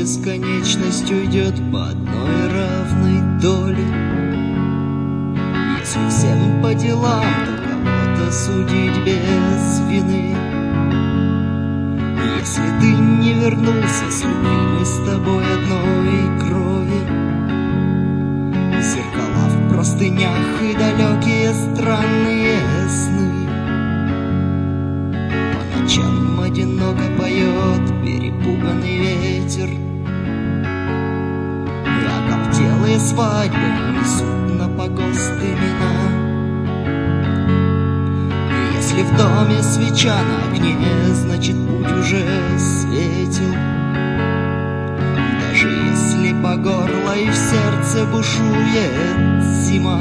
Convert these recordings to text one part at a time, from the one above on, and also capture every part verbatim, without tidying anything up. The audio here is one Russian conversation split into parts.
бесконечность уйдет по одной равной доле. Если всем по делам, то кого-то судить без вины. Если ты не вернулся с любимой с тобой одной крови, зеркала в простынях и далекие странные сны. По ночам одиноко поет перепуганный ветер, и окоптелые свадьбы несут на погост имена. И если в доме свеча на огне, значит путь уже светил. Даже если по горло и в сердце бушует зима.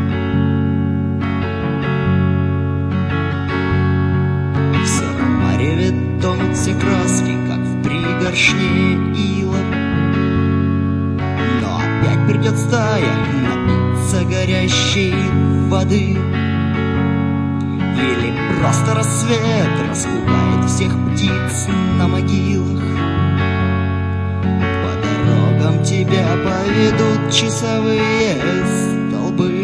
В сером мареве тонут все краски, как в пригоршне ила. Но опять придет стая напиться горящей воды. Или просто рассвет распугает всех птиц на могилах. По дорогам тебя поведут часовые столбы.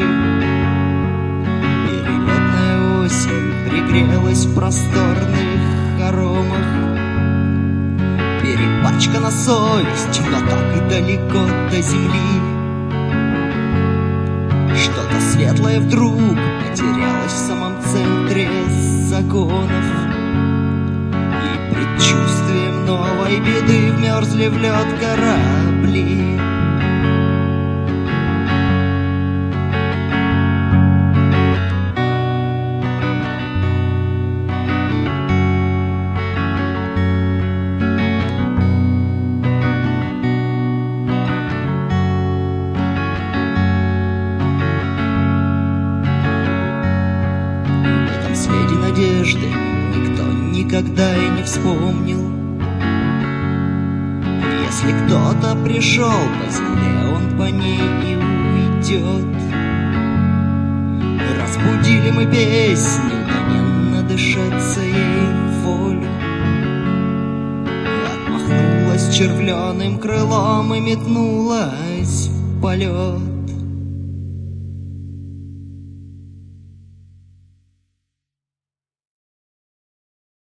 Перелетная осень пригрелась в просторных хоромах. Перепачкана совесть, но так и далеко до земли. Что-то светлое вдруг потерялось в самом центре законов, и предчувствием новой беды вмерзли в лед корабли. Следе надежды никто никогда и не вспомнил. Если кто-то пришел по земле, он по ней и уйдет. Разбудили мы песню, да не надышаться ей волю. Отмахнулась червленым крылом и метнулась в полет.